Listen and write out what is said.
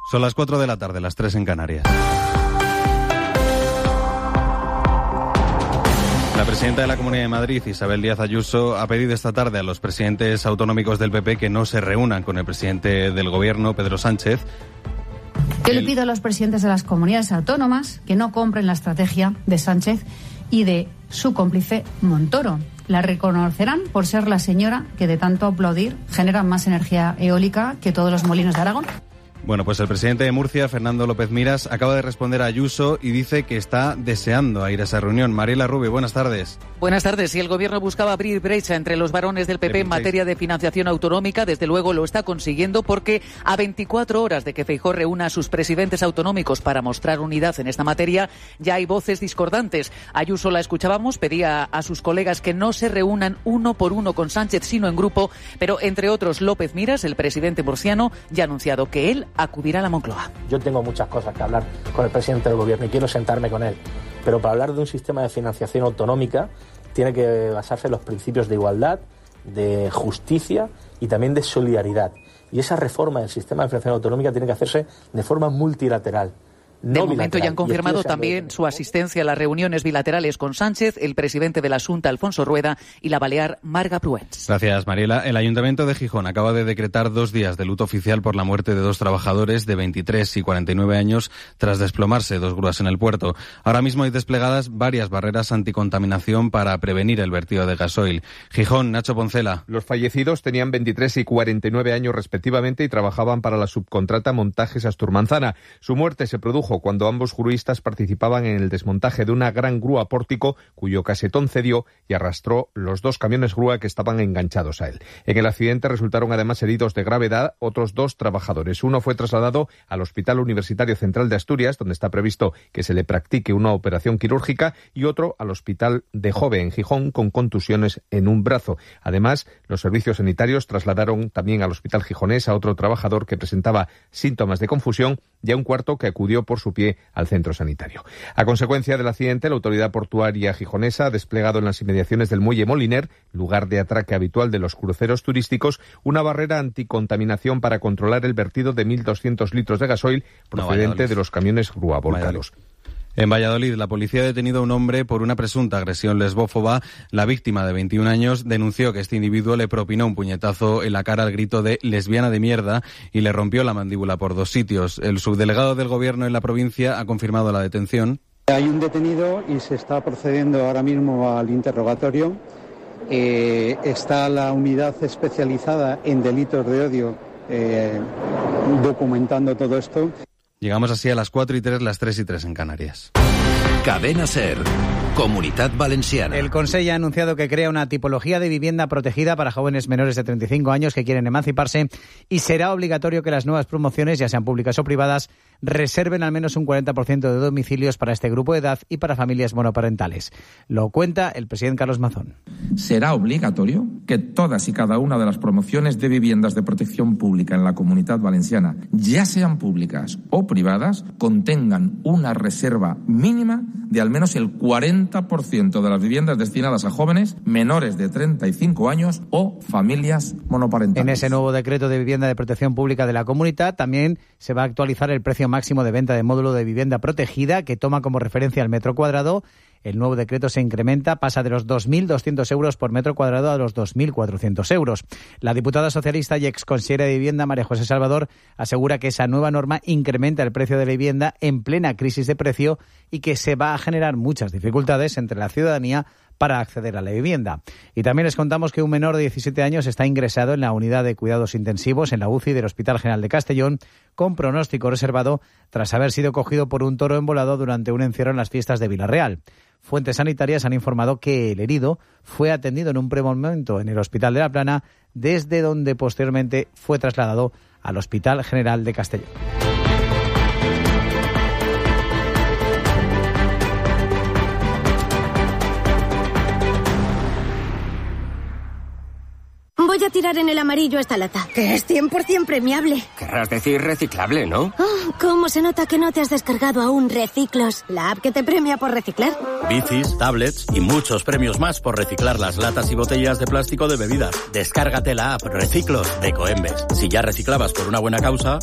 Son las 4 de la tarde, las 3 en Canarias. La presidenta de la Comunidad de Madrid, Isabel Díaz Ayuso, ha pedido esta tarde a los presidentes autonómicos del PP que no se reúnan con el presidente del Gobierno, Pedro Sánchez. Yo le pido a los presidentes de las comunidades autónomas que no compren la estrategia de Sánchez y de su cómplice Montoro. La reconocerán por ser la señora que de tanto aplaudir genera más energía eólica que todos los molinos de Aragón. Bueno, pues el presidente de Murcia, Fernando López Miras, acaba de responder a Ayuso y dice que está deseando ir a esa reunión. Mariela Rubio, buenas tardes. Buenas tardes. Si el Gobierno buscaba abrir brecha entre los varones del PP en materia de financiación autonómica, desde luego lo está consiguiendo, porque a 24 horas de que Feijóo reúna a sus presidentes autonómicos para mostrar unidad en esta materia, ya hay voces discordantes. Ayuso, la escuchábamos, pedía a sus colegas que no se reúnan uno por uno con Sánchez, sino en grupo, pero entre otros López Miras, el presidente murciano, ya ha anunciado que él acudirá a la Moncloa. Yo tengo muchas cosas que hablar con el presidente del Gobierno y quiero sentarme con él, pero para hablar de un sistema de financiación autonómica tiene que basarse en los principios de igualdad, de justicia y también de solidaridad. Y esa reforma del sistema de financiación autonómica tiene que hacerse de forma multilateral. De momento ya han confirmado también su asistencia a las reuniones bilaterales con Sánchez, el presidente de la Xunta, Alfonso Rueda, y la balear Marga Pruens. Gracias, Mariela. El Ayuntamiento de Gijón acaba de decretar 2 días de luto oficial por la muerte de 2 trabajadores de 23 y 49 años tras desplomarse 2 grúas en el puerto. Ahora mismo hay desplegadas varias barreras anticontaminación para prevenir el vertido de gasoil. Gijón, Nacho Poncela. Los fallecidos tenían 23 y 49 años respectivamente y trabajaban para la subcontrata Montajes Asturmanzana. Su muerte se produjo cuando ambos juristas participaban en el desmontaje de una gran grúa pórtico cuyo casetón cedió y arrastró los 2 camiones grúa que estaban enganchados a él. En el accidente resultaron además heridos de gravedad otros 2 trabajadores. Uno fue trasladado al Hospital Universitario Central de Asturias, donde está previsto que se le practique una operación quirúrgica, y otro al Hospital de Jove, en Gijón, con contusiones en un brazo. Además, los servicios sanitarios trasladaron también al Hospital Gijonés a otro trabajador que presentaba síntomas de confusión y a un cuarto que acudió por su pie al centro sanitario. A consecuencia del accidente, la autoridad portuaria gijonesa ha desplegado en las inmediaciones del muelle Moliner, lugar de atraque habitual de los cruceros turísticos, una barrera anticontaminación para controlar el vertido de 1.200 litros de gasoil procedente de los camiones grúa volcados. En Valladolid, la policía ha detenido a un hombre por una presunta agresión lesbófoba. La víctima, de 21 años, denunció que este individuo le propinó un puñetazo en la cara al grito de lesbiana de mierda y le rompió la mandíbula por 2 sitios. El subdelegado del Gobierno en la provincia ha confirmado la detención. Hay un detenido y se está procediendo ahora mismo al interrogatorio. Está la unidad especializada en delitos de odio documentando todo esto. Llegamos así a las 4:03, las 3:03 en Canarias. Cadena SER, Comunitat Valenciana. El Consell ha anunciado que crea una tipología de vivienda protegida para jóvenes menores de 35 años que quieren emanciparse y será obligatorio que las nuevas promociones, ya sean públicas o privadas, reserven al menos un 40% de domicilios para este grupo de edad y para familias monoparentales. Lo cuenta el presidente Carlos Mazón. Será obligatorio que todas y cada una de las promociones de viviendas de protección pública en la Comunitat Valenciana, ya sean públicas o privadas, contengan una reserva mínima de al menos el 40% de las viviendas destinadas a jóvenes menores de 35 años o familias monoparentales. En ese nuevo decreto de vivienda de protección pública de la Comunitat también se va a actualizar el precio máximo de venta de módulo de vivienda protegida, que toma como referencia el metro cuadrado. El nuevo decreto se incrementa, pasa de los 2.200 euros por metro cuadrado a los 2.400 euros. La diputada socialista y exconsejera de Vivienda, María José Salvador, asegura que esa nueva norma incrementa el precio de la vivienda en plena crisis de precio y que se va a generar muchas dificultades entre la ciudadanía para acceder a la vivienda. Y también les contamos que un menor de 17 años está ingresado en la unidad de cuidados intensivos en la UCI del Hospital General de Castellón con pronóstico reservado tras haber sido cogido por un toro embolado durante un encierro en las fiestas de Vilarreal. Fuentes sanitarias han informado que el herido fue atendido en un premomento en el Hospital de La Plana, desde donde posteriormente fue trasladado al Hospital General de Castellón. Voy a tirar en el amarillo esta lata, que es 100% premiable. Querrás decir reciclable, ¿no? Oh, ¿cómo se nota que no te has descargado aún Reciclos, la app que te premia por reciclar? Bicis, tablets y muchos premios más por reciclar las latas y botellas de plástico de bebidas. Descárgate la app Reciclos de Ecoembes. Si ya reciclabas por una buena causa,